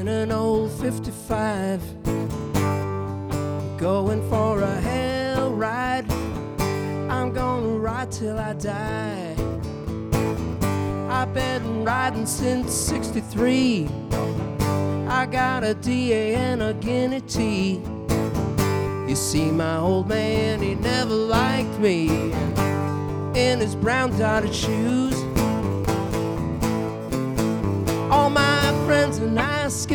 in an old 55, going for a hell ride. I'm gonna ride till I die. I've been riding since 63. I got a DA and a Guinea tea. You see, my old man, he never liked me in his brown dotted shoes. All my friends and I skip